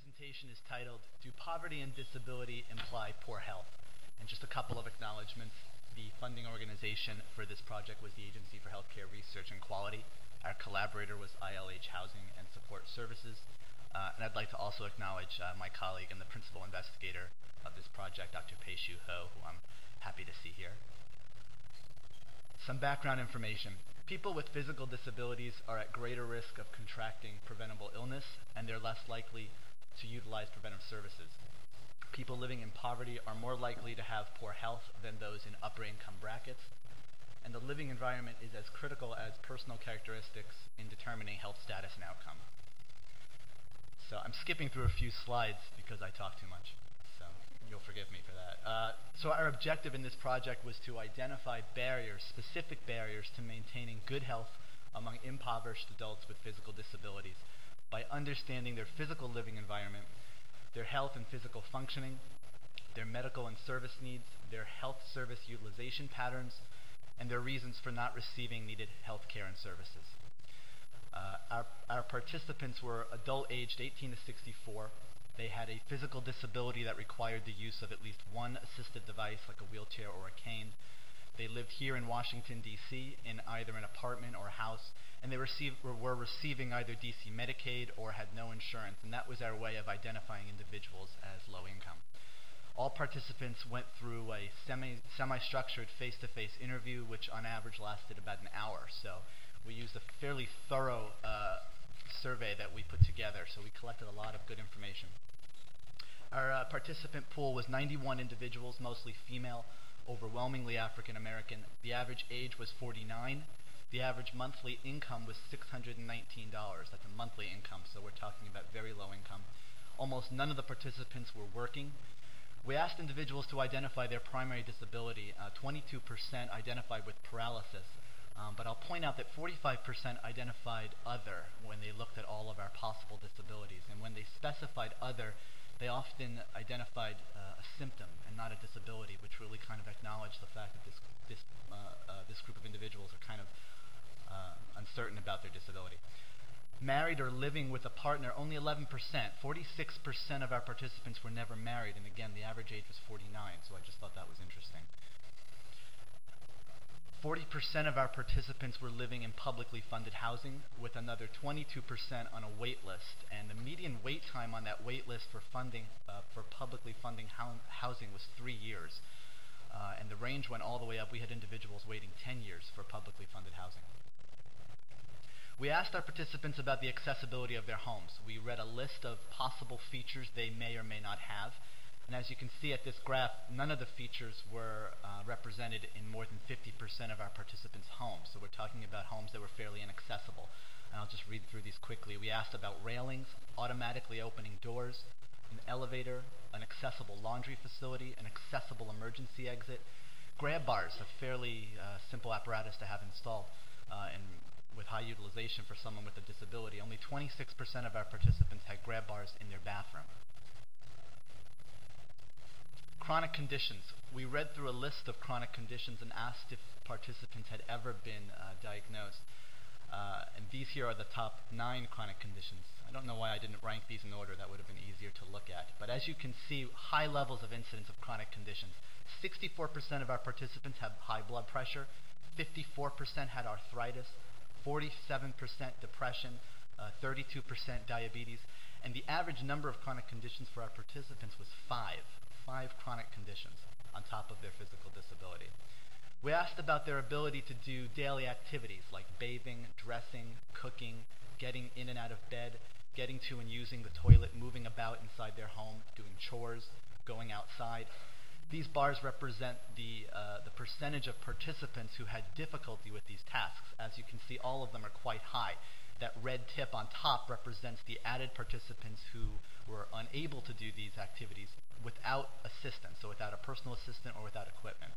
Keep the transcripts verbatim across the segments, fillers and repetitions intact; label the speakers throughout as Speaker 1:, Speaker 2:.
Speaker 1: presentation is titled, Do Poverty and Disability Imply Poor Health? And just a couple of acknowledgments. The funding organization for this project was the Agency for Healthcare Research and Quality. Our collaborator was I L H Housing and Support Services. Uh, and I'd like to also acknowledge uh, my colleague and the principal investigator of this project, Doctor Pei Shu Ho, who I'm happy to see here. Some background information. People with physical disabilities are at greater risk of contracting preventable illness, and they're less likely to utilize preventive services. People living in poverty are more likely to have poor health than those in upper income brackets, and the living environment is as critical as personal characteristics in determining health status and outcome. So I'm skipping through a few slides because I talk too much, so you'll forgive me for that. Uh, so our objective in this project was to identify barriers, specific barriers to maintaining good health among impoverished adults with physical disabilities by understanding their physical living environment, their health and physical functioning, their medical and service needs, their health service utilization patterns, and their reasons for not receiving needed health care and services. Uh, our, our participants were adult aged eighteen to sixty-four. They had a physical disability that required the use of at least one assistive device, like a wheelchair or a cane. They lived here in Washington, D C, in either an apartment or a house, and they receive, were receiving either D C Medicaid or had no insurance, and that was our way of identifying individuals as low income. All participants went through a semi, semi-structured face-to-face interview, which on average lasted about an hour. So we used a fairly thorough uh, survey that we put together, so we collected a lot of good information. Our uh, participant pool was ninety-one individuals, mostly female, overwhelmingly African American. The average age was forty-nine. The average monthly income was six hundred nineteen dollars. That's a monthly income, so we're talking about very low income. Almost none of the participants were working. We asked individuals to identify their primary disability. Uh, twenty-two percent identified with paralysis, um, but I'll point out that forty-five percent identified other when they looked at all of our possible disabilities. And when they specified other, they often identified uh, a symptom and not a disability, which really kind of acknowledged the fact that this this, uh, uh, this group of individuals are kind of uh, uncertain about their disability. Married or living with a partner, only eleven percent. forty-six percent of our participants were never married, and again, the average age was forty-nine, so I just thought that was interesting. forty percent of our participants were living in publicly funded housing, with another twenty-two percent on a wait list, and the median wait time on that wait list for funding uh, for publicly funding hou- housing was three years, uh, and the range went all the way up. We had individuals waiting ten years for publicly funded housing. We asked our participants about the accessibility of their homes. We read a list of possible features they may or may not have. And as you can see at this graph, none of the features were uh, represented in more than fifty percent of our participants' homes. So we're talking about homes that were fairly inaccessible. And I'll just read through these quickly. We asked about railings, automatically opening doors, an elevator, an accessible laundry facility, an accessible emergency exit, grab bars, a fairly uh, simple apparatus to have installed, uh, and with high utilization for someone with a disability. Only twenty-six percent of our participants had grab bars in their bathroom. Chronic conditions. We read through a list of chronic conditions and asked if participants had ever been uh, diagnosed. Uh, and these here are the top nine chronic conditions. I don't know why I didn't rank these in order. That would have been easier to look at. But as you can see, high levels of incidence of chronic conditions. sixty-four percent of our participants have high blood pressure. fifty-four percent had arthritis. forty-seven percent depression. Uh, thirty-two percent diabetes. And the average number of chronic conditions for our participants was five. Five chronic conditions on top of their physical disability. We asked about their ability to do daily activities like bathing, dressing, cooking, getting in and out of bed, getting to and using the toilet, moving about inside their home, doing chores, going outside. These bars represent the, uh, the percentage of participants who had difficulty with these tasks. As you can see, all of them are quite high. That red tip on top represents the added participants who were unable to do these activities without assistance, so without a personal assistant or without equipment.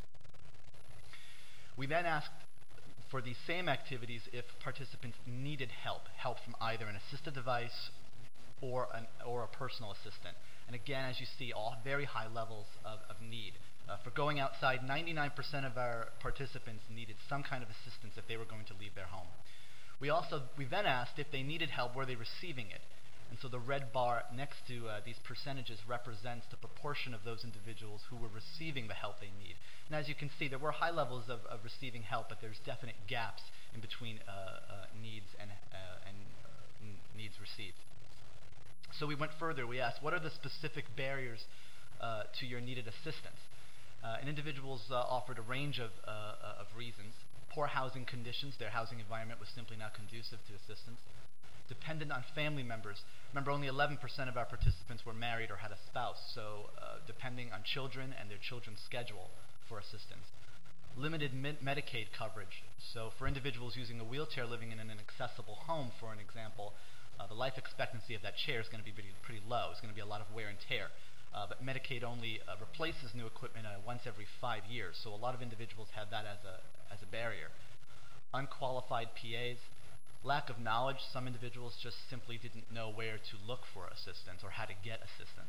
Speaker 1: We then asked for these same activities if participants needed help, help from either an assistive device or, an, or a personal assistant. And again, as you see, all very high levels of, of need. Uh, for going outside, ninety-nine percent of our participants needed some kind of assistance if they were going to leave their home. We also, we then asked if they needed help, were they receiving it? And so the red bar next to uh, these percentages represents the proportion of those individuals who were receiving the help they need. And as you can see, there were high levels of, of receiving help, but there's definite gaps in between uh, uh, needs and, uh, and uh, n- needs received. So we went further. We asked, what are the specific barriers uh, to your needed assistance? Uh, and individuals uh, offered a range of, uh, of reasons. Poor housing conditions. Their housing environment was simply not conducive to assistance. Dependent on family members. Remember, only eleven percent of our participants were married or had a spouse, so uh, depending on children and their children's schedule for assistance. Limited med- Medicaid coverage. So for individuals using a wheelchair living in an inaccessible home, for an example, uh, the life expectancy of that chair is going to be pretty, pretty low. It's going to be a lot of wear and tear. Uh, but Medicaid only uh, replaces new equipment uh, once every five years, so a lot of individuals have that as a, as a barrier. Unqualified P As. Lack of knowledge. Some individuals just simply didn't know where to look for assistance or how to get assistance.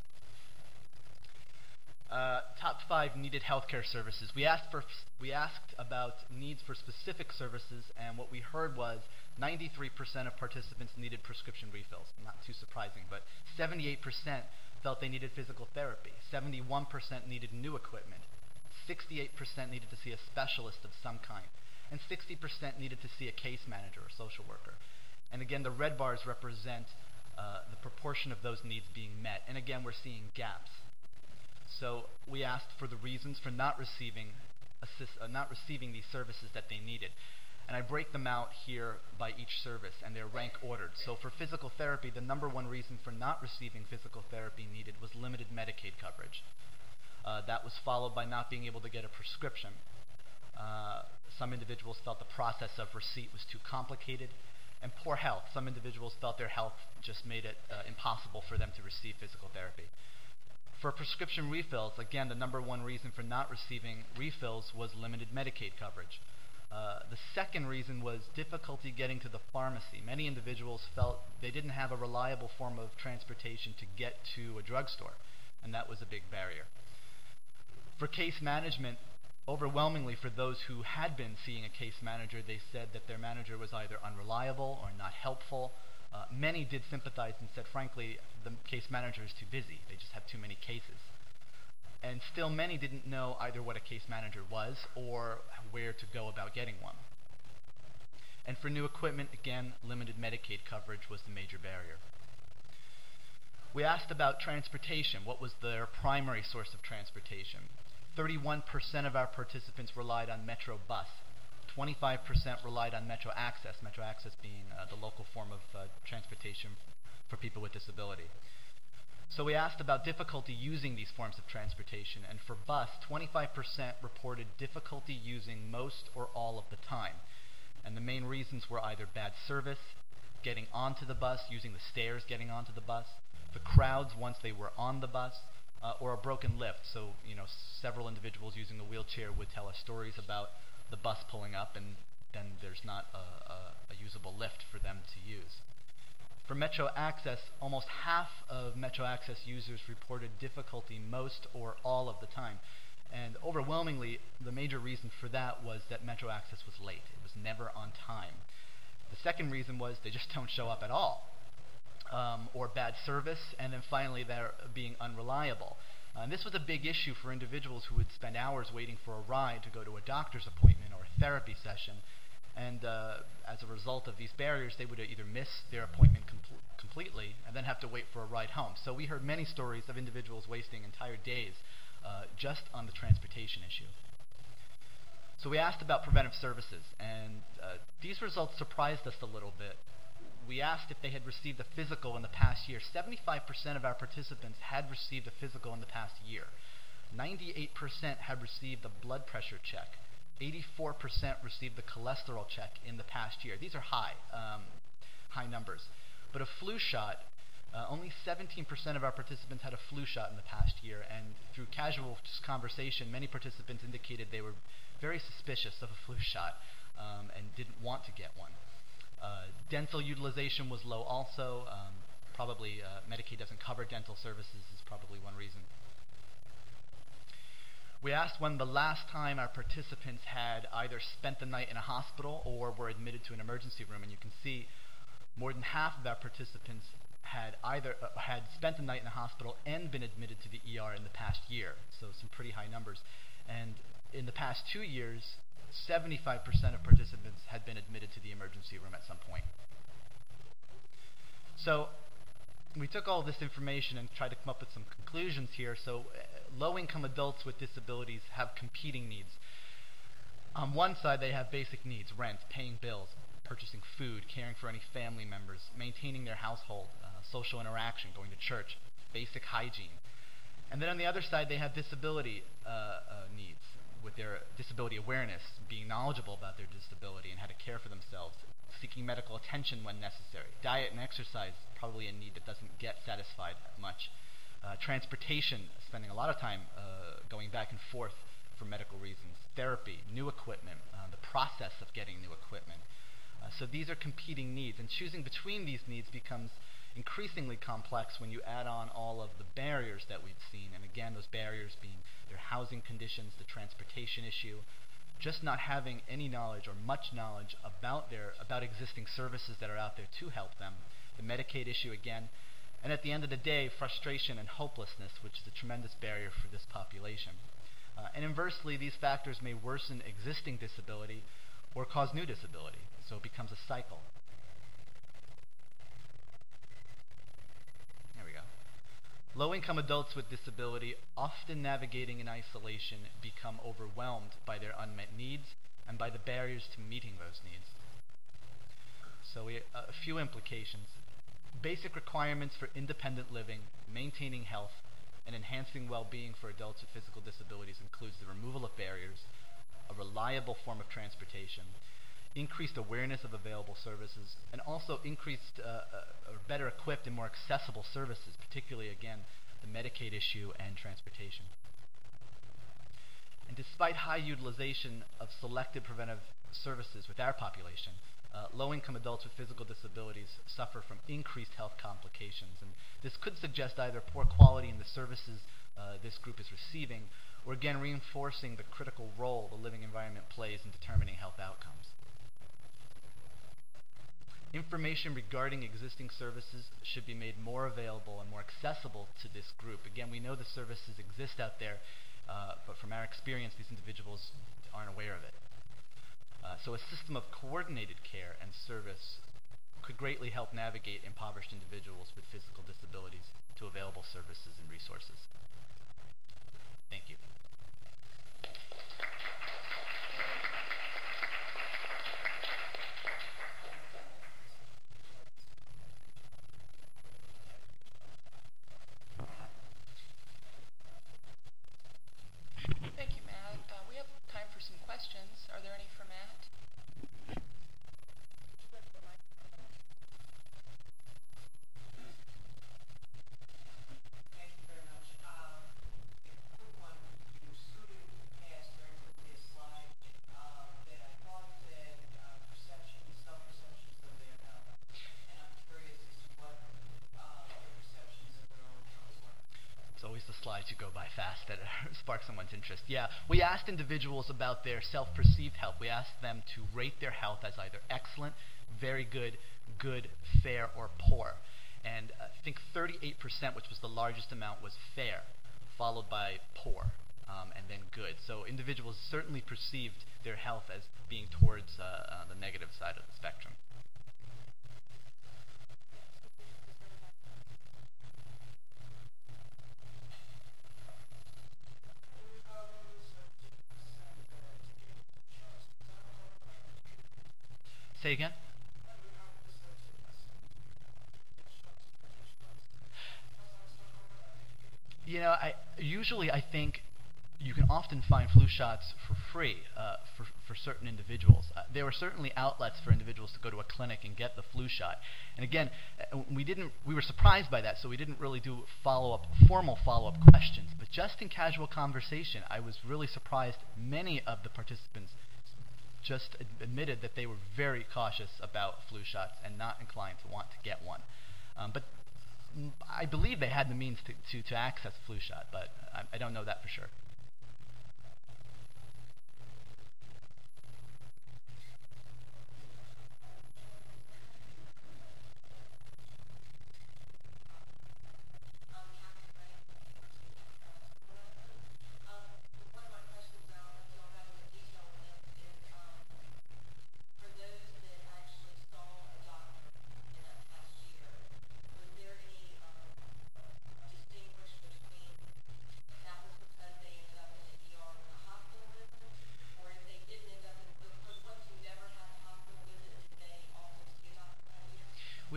Speaker 1: Uh, top five needed healthcare services. We asked for we asked about needs for specific services, and what we heard was ninety-three percent of participants needed prescription refills. Not too surprising, but seventy-eight percent felt they needed physical therapy. seventy-one percent needed new equipment. sixty-eight percent needed to see a specialist of some kind. And sixty percent needed to see a case manager or social worker. And again, the red bars represent uh, the proportion of those needs being met. And again, we're seeing gaps. So we asked for the reasons for not receiving assist, uh, not receiving these services that they needed. And I break them out here by each service, and they're rank ordered. So for physical therapy, the number one reason for not receiving physical therapy needed was limited Medicaid coverage. Uh, that was followed by not being able to get a prescription. Uh, some individuals felt the process of receipt was too complicated. And poor health. Some individuals felt their health just made it uh, impossible for them to receive physical therapy. For prescription refills, again, the number one reason for not receiving refills was limited Medicaid coverage. Uh, the second reason was difficulty getting to the pharmacy. Many individuals felt they didn't have a reliable form of transportation to get to a drugstore, and that was a big barrier. For case management, overwhelmingly for those who had been seeing a case manager, they said that their manager was either unreliable or not helpful. Uh, many did sympathize and said, frankly, the case manager is too busy. They just have too many cases. And still many didn't know either what a case manager was or where to go about getting one. And for new equipment, again, limited Medicaid coverage was the major barrier. We asked about transportation. What was their primary source of transportation? thirty-one percent of our participants relied on Metro Bus. twenty-five percent relied on Metro Access, Metro Access being uh, the local form of uh, transportation for people with disability. So we asked about difficulty using these forms of transportation, and for bus, twenty-five percent reported difficulty using most or all of the time. And the main reasons were either bad service, getting onto the bus, using the stairs getting onto the bus, the crowds once they were on the bus, uh, or a broken lift. So, you know, several individuals using a wheelchair would tell us stories about the bus pulling up and then there's not a, a, a usable lift for them to use. For Metro Access, almost half of Metro Access users reported difficulty most or all of the time. And overwhelmingly, the major reason for that was that Metro Access was late. It was never on time. The second reason was they just don't show up at all, um, or bad service, and then finally they're being unreliable. Uh, and this was a big issue for individuals who would spend hours waiting for a ride to go to a doctor's appointment or a therapy session. And uh, as a result of these barriers, they would either miss their appointment com- completely and then have to wait for a ride home. So we heard many stories of individuals wasting entire days uh, just on the transportation issue. So we asked about preventive services, and uh, these results surprised us a little bit. We asked if they had received a physical in the past year. seventy-five percent of our participants had received a physical in the past year. ninety-eight percent had received a blood pressure check. eighty-four percent received the cholesterol check in the past year. These are high, um, high numbers. But a flu shot, uh, only seventeen percent of our participants had a flu shot in the past year, and through casual conversation, many participants indicated they were very suspicious of a flu shot um, and didn't want to get one. Uh, dental utilization was low also. Um, probably uh, Medicaid doesn't cover dental services is probably one reason. We asked when the last time our participants had either spent the night in a hospital or were admitted to an emergency room, and you can see more than half of our participants had either uh, had spent the night in the hospital and been admitted to the E R in the past year, so some pretty high numbers. And in the past two years, seventy-five percent of participants had been admitted to the emergency room at some point. So we took all this information and tried to come up with some conclusions here. So uh, low-income adults with disabilities have competing needs. On one side, they have basic needs: rent, paying bills, purchasing food, caring for any family members, maintaining their household, uh, social interaction, going to church, basic hygiene. And then on the other side, they have disability uh, uh, needs, with their disability awareness, being knowledgeable about their disability and how to care for themselves, seeking medical attention when necessary. Diet and exercise, probably a need that doesn't get satisfied much. Uh, transportation, spending a lot of time uh, going back and forth for medical reasons. Therapy, new equipment, uh, the process of getting new equipment. Uh, so these are competing needs, and choosing between these needs becomes increasingly complex when you add on all of the barriers that we've seen. And again, those barriers being their housing conditions, the transportation issue, just not having any knowledge or much knowledge about their about existing services that are out there to help them, the Medicaid issue again, and at the end of the day, frustration and hopelessness, which is a tremendous barrier for this population. Uh, and inversely, these factors may worsen existing disability or cause new disability, so it becomes a cycle. There we go. Low-income adults with disability, often navigating in isolation, become overwhelmed by their unmet needs and by the barriers to meeting those needs. So we, uh, a few implications. Basic requirements for independent living, maintaining health, and enhancing well-being for adults with physical disabilities includes the removal of barriers, a reliable form of transportation, increased awareness of available services, and also increased uh, uh, or better equipped and more accessible services, particularly, again, the Medicaid issue and transportation. And despite high utilization of selected preventive services with our population, uh, low-income adults with physical disabilities suffer from increased health complications, and this could suggest either poor quality in the services uh, this group is receiving, or again reinforcing the critical role the living environment plays in determining health outcomes. Information regarding existing services should be made more available and more accessible to this group. Again, we know the services exist out there, uh, but from our experience, these individuals aren't aware of it. Uh, so a system of coordinated care and service could greatly help navigate impoverished individuals with physical disabilities to available services and resources. Thank you.
Speaker 2: Thank you, Matt. Uh, we have time for some questions. Are there any for Matt?
Speaker 3: Thank you very much. Um, a quick one. You excluded past very quickly a slide uh, that I thought said uh, perceptions, self-perceptions of their health. And I'm curious as to what uh, their perceptions of their own health were.
Speaker 1: It's always the slides you go by fast that spark someone's interest. Yeah, we asked individuals about their self-perceived health. We asked them to rate their health as either excellent, very good, good, fair, or poor. And I think thirty-eight percent, which was the largest amount, was fair, followed by poor, um, and then good. So individuals certainly perceived their health as being towards uh, uh, the negative side of the spectrum. Say again? You know, I usually I think you can often find flu shots for free uh, for for certain individuals. Uh, there were certainly outlets for individuals to go to a clinic and get the flu shot. And again, uh, we didn't we were surprised by that, so we didn't really do follow-up formal follow-up questions. But just in casual conversation, I was really surprised. Many of the participants just ad admitted that they were very cautious about flu shots and not inclined to want to get one. Um, but I believe they had the means to, to, to access a flu shot, but I, I don't know that for sure.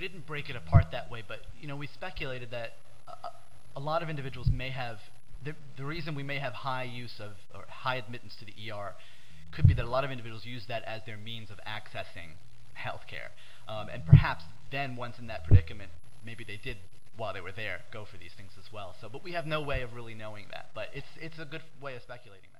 Speaker 1: didn't break it apart that way, but you know, we speculated that a, a lot of individuals may have the, the reason we may have high use of or high admittance to the E R could be that a lot of individuals use that as their means of accessing healthcare, um, and perhaps then once in that predicament, maybe they did while they were there go for these things as well. So, but we have no way of really knowing that. But it's it's a good way of speculating.